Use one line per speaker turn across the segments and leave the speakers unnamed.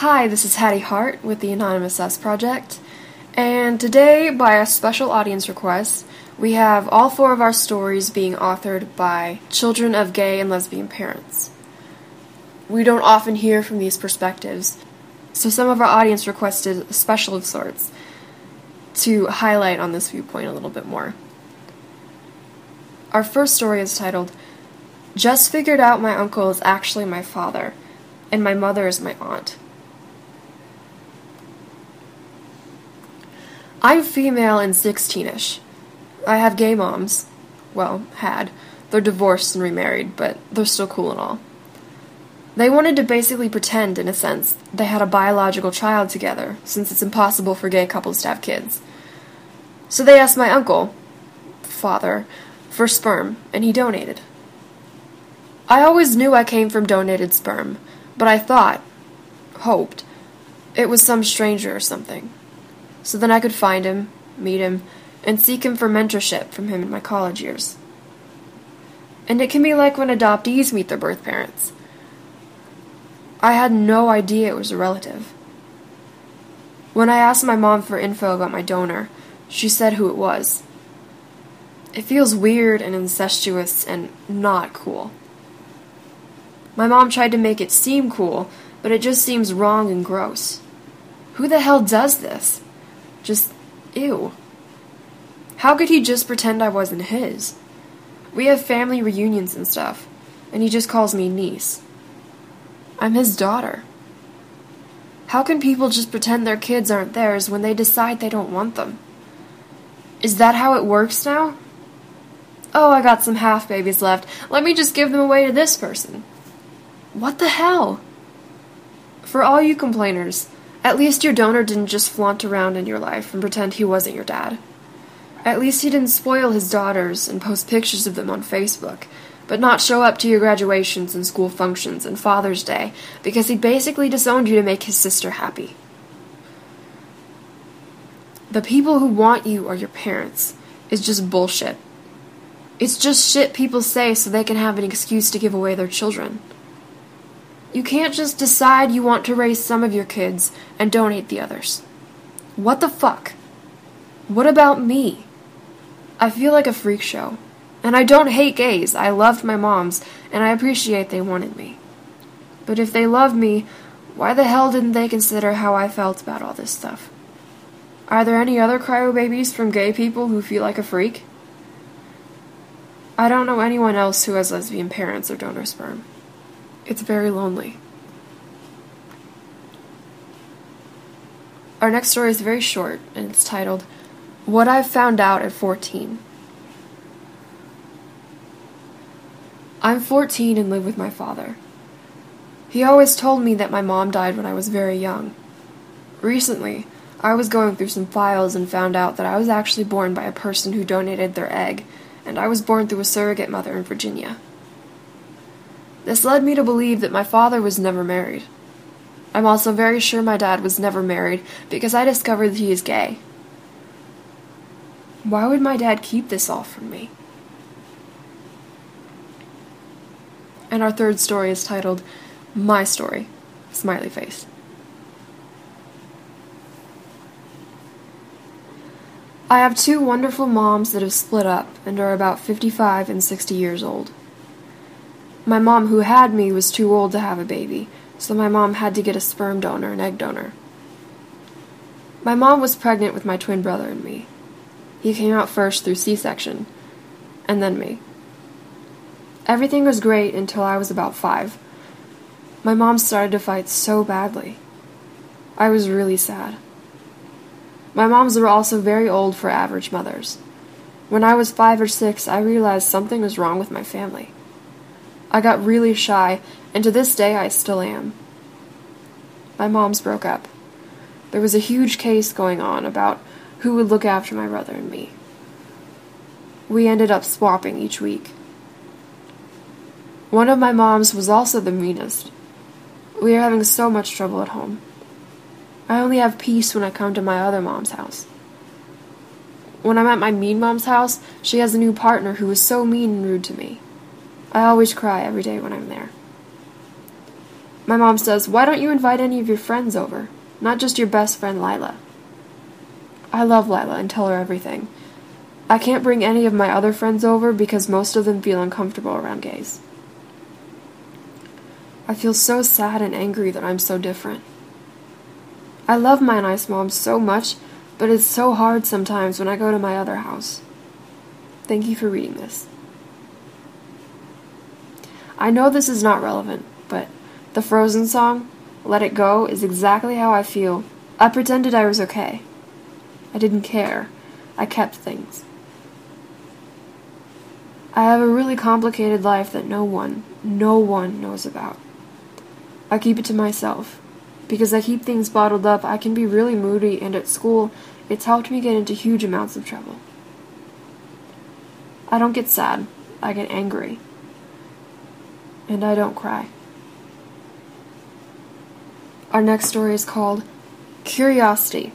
Hi, this is Hattie Hart with the Anonymous Us Project, and today, by a special audience request, we have all four of our stories being authored by children of gay and lesbian parents. We don't often hear from these perspectives, so some of our audience requested a special of sorts to highlight on this viewpoint a little bit more. Our first story is titled, "Just Figured Out My Uncle is Actually My Father, and My Mother is My Aunt." I'm female and 16-ish. I have gay moms. Well, had. They're divorced and remarried, but they're still cool and all. They wanted to basically pretend, in a sense, they had a biological child together, since it's impossible for gay couples to have kids. So they asked my uncle, father, for sperm, and he donated. I always knew I came from donated sperm, but I hoped, it was some stranger or something. So then I could find him, meet him, and seek him for mentorship from him in my college years. And it can be like when adoptees meet their birth parents. I had no idea it was a relative. When I asked my mom for info about my donor, she said who it was. It feels weird and incestuous and not cool. My mom tried to make it seem cool, but it just seems wrong and gross. Who the hell does this? Just, ew. How could he just pretend I wasn't his? We have family reunions and stuff, and he just calls me niece. I'm his daughter. How can people just pretend their kids aren't theirs when they decide they don't want them? Is that how it works now? Oh, I got some half-babies left. Let me just give them away to this person. What the hell? For all you complainers, at least your donor didn't just flaunt around in your life and pretend he wasn't your dad. At least he didn't spoil his daughters and post pictures of them on Facebook, but not show up to your graduations and school functions and Father's Day because he basically disowned you to make his sister happy. The people who want you are your parents is just bullshit. It's just shit people say so they can have an excuse to give away their children. You can't just decide you want to raise some of your kids and donate the others. What the fuck? What about me? I feel like a freak show. And I don't hate gays. I loved my moms, and I appreciate they wanted me. But if they loved me, why the hell didn't they consider how I felt about all this stuff? Are there any other cryobabies from gay people who feel like a freak? I don't know anyone else who has lesbian parents or donor sperm. It's very lonely. Our next story is very short, and it's titled, "What I've Found Out at 14. I'm 14 and live with my father. He always told me that my mom died when I was very young. Recently, I was going through some files and found out that I was actually born by a person who donated their egg, and I was born through a surrogate mother in Virginia. This led me to believe that my father was never married. I'm also very sure my dad was never married because I discovered that he is gay. Why would my dad keep this all from me?" And our third story is titled, "My Story," smiley face. I have two wonderful moms that have split up and are about 55 and 60 years old. My mom who had me was too old to have a baby, so my mom had to get a sperm donor and egg donor. My mom was pregnant with my twin brother and me. He came out first through C-section, and then me. Everything was great until I was about 5. My mom started to fight so badly. I was really sad. My moms were also very old for average mothers. When I was 5 or 6, I realized something was wrong with my family. I got really shy, and to this day I still am. My moms broke up. There was a huge case going on about who would look after my brother and me. We ended up swapping each week. One of my moms was also the meanest. We are having so much trouble at home. I only have peace when I come to my other mom's house. When I'm at my mean mom's house, she has a new partner who is so mean and rude to me. I always cry every day when I'm there. My mom says, "Why don't you invite any of your friends over? Not just your best friend Lila." I love Lila and tell her everything. I can't bring any of my other friends over because most of them feel uncomfortable around gays. I feel so sad and angry that I'm so different. I love my nice mom so much, but it's so hard sometimes when I go to my other house. Thank you for reading this. I know this is not relevant, but the Frozen song, "Let It Go," is exactly how I feel. I pretended I was okay. I didn't care. I kept things. I have a really complicated life that no one knows about. I keep it to myself. Because I keep things bottled up, I can be really moody, and at school, it's helped me get into huge amounts of trouble. I don't get sad. I get angry. And I don't cry. Our next story is called Curiosity.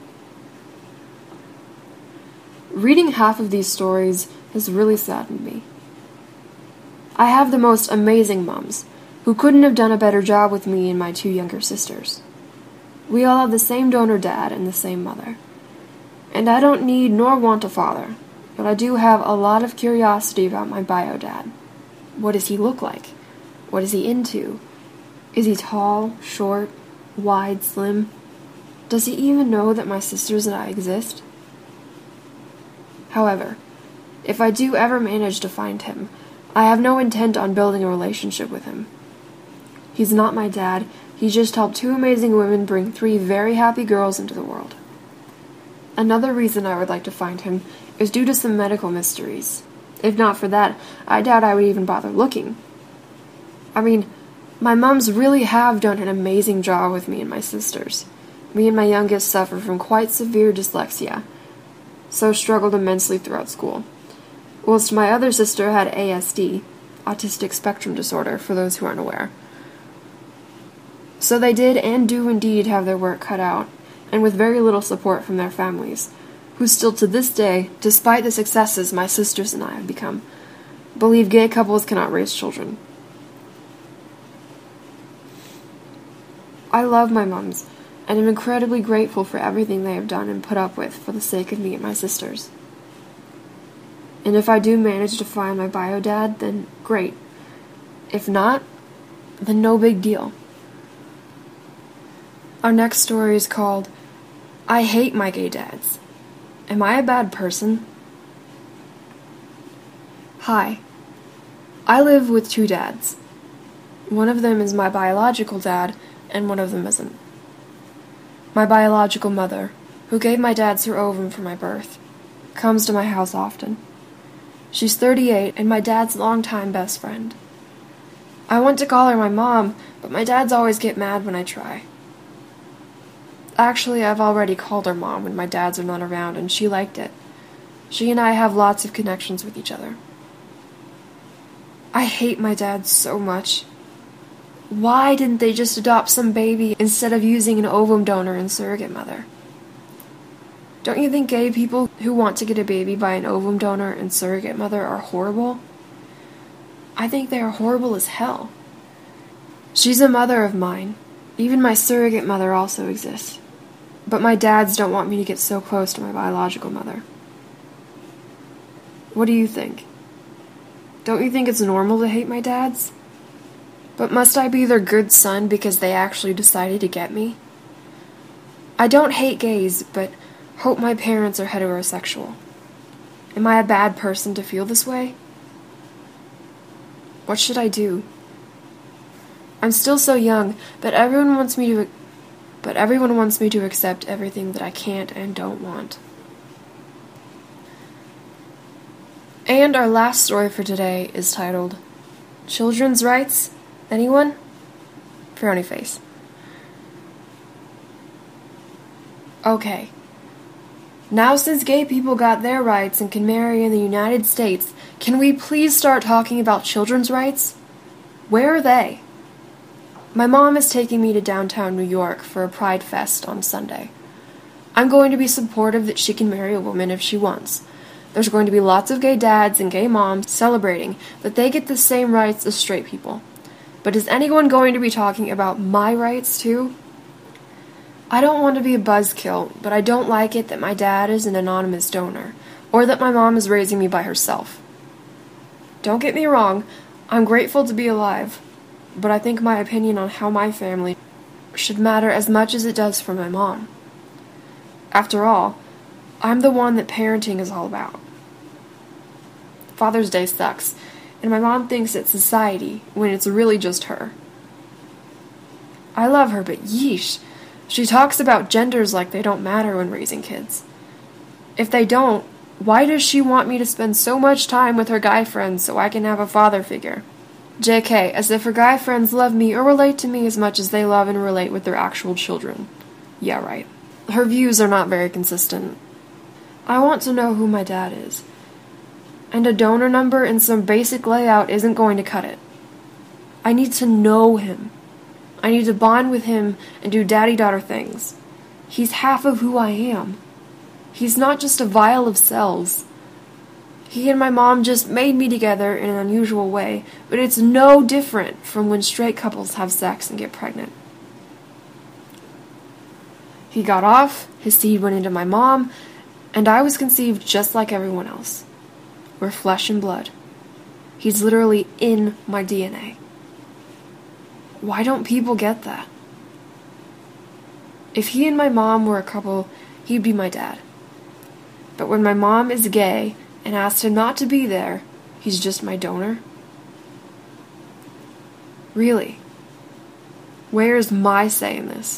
Reading half of these stories has really saddened me. I have the most amazing moms, who couldn't have done a better job with me and my two younger sisters. We all have the same donor dad and the same mother. And I don't need nor want a father, but I do have a lot of curiosity about my bio dad. What does he look like? What is he into? Is he tall, short, wide, slim? Does he even know that my sisters and I exist? However, if I do ever manage to find him, I have no intent on building a relationship with him. He's not my dad. He just helped two amazing women bring 3 very happy girls into the world. Another reason I would like to find him is due to some medical mysteries. If not for that, I doubt I would even bother looking. I mean, my mums really have done an amazing job with me and my sisters. Me and my youngest suffer from quite severe dyslexia, so struggled immensely throughout school. Whilst my other sister had ASD, autistic spectrum disorder, for those who aren't aware. So they did and do indeed have their work cut out, and with very little support from their families, who still to this day, despite the successes my sisters and I have become, believe gay couples cannot raise children. I love my mums, and am incredibly grateful for everything they have done and put up with for the sake of me and my sisters. And if I do manage to find my bio dad, then great. If not, then no big deal. Our next story is called I Hate My Gay Dads. Am I a bad person? Hi. I live with 2 dads. One of them is my biological dad, and one of them isn't. My biological mother, who gave my dad her ovum for my birth, comes to my house often. She's 38 and my dad's longtime best friend. I want to call her my mom, but my dads always get mad when I try. Actually, I've already called her mom when my dads are not around, and she liked it. She and I have lots of connections with each other. I hate my dad so much. Why didn't they just adopt some baby instead of using an ovum donor and surrogate mother? Don't you think gay people who want to get a baby by an ovum donor and surrogate mother are horrible? I think they are horrible as hell. She's a mother of mine. Even my surrogate mother also exists. But my dads don't want me to get so close to my biological mother. What do you think? Don't you think it's normal to hate my dads? But must I be their good son because they actually decided to get me? I don't hate gays, but hope my parents are heterosexual. Am I a bad person to feel this way? What should I do? I'm still so young, but everyone wants me to accept everything that I can't and don't want. And our last story for today is titled Children's Rights? Anyone? Frowny face. Okay. Now since gay people got their rights and can marry in the United States, can we please start talking about children's rights? Where are they? My mom is taking me to downtown New York for a Pride Fest on Sunday. I'm going to be supportive that she can marry a woman if she wants. There's going to be lots of gay dads and gay moms celebrating that they get the same rights as straight people. But is anyone going to be talking about my rights too? I don't want to be a buzzkill, but I don't like it that my dad is an anonymous donor, or that my mom is raising me by herself. Don't get me wrong, I'm grateful to be alive, but I think my opinion on how my family should matter as much as it does for my mom. After all, I'm the one that parenting is all about. Father's Day sucks, and my mom thinks it's society when it's really just her. I love her, but yeesh, she talks about genders like they don't matter when raising kids. If they don't, why does she want me to spend so much time with her guy friends so I can have a father figure? JK, as if her guy friends love me or relate to me as much as they love and relate with their actual children. Yeah, right. Her views are not very consistent. I want to know who my dad is. And a donor number and some basic layout isn't going to cut it. I need to know him. I need to bond with him and do daddy-daughter things. He's half of who I am. He's not just a vial of cells. He and my mom just made me together in an unusual way, but it's no different from when straight couples have sex and get pregnant. He got off, his seed went into my mom, and I was conceived just like everyone else. We're flesh and blood. He's literally in my DNA. Why don't people get that? If he and my mom were a couple, he'd be my dad. But when my mom is gay and asked him not to be there, he's just my donor? Really? Where's my say in this?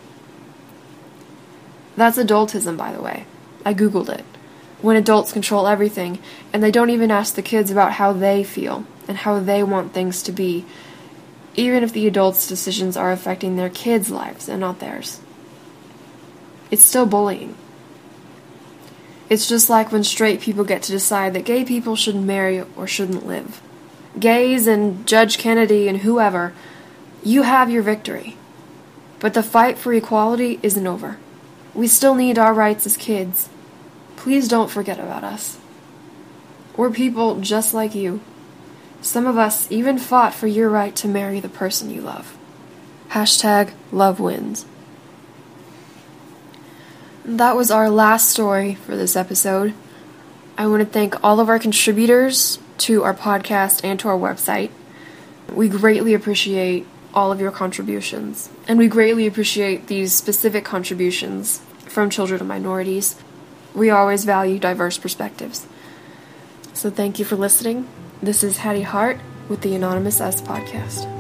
That's adultism, by the way. I googled it. When adults control everything, and they don't even ask the kids about how they feel and how they want things to be, even if the adults' decisions are affecting their kids' lives and not theirs. It's still bullying. It's just like when straight people get to decide that gay people shouldn't marry or shouldn't live. Gays and Judge Kennedy and whoever, you have your victory. But the fight for equality isn't over. We still need our rights as kids. Please don't forget about us. We're people just like you. Some of us even fought for your right to marry the person you love. #LoveWins. That was our last story for this episode. I want to thank all of our contributors to our podcast and to our website. We greatly appreciate all of your contributions, and we greatly appreciate these specific contributions from children and minorities. We always value diverse perspectives. So thank you for listening. This is Hattie Hart with the Anonymous S Podcast.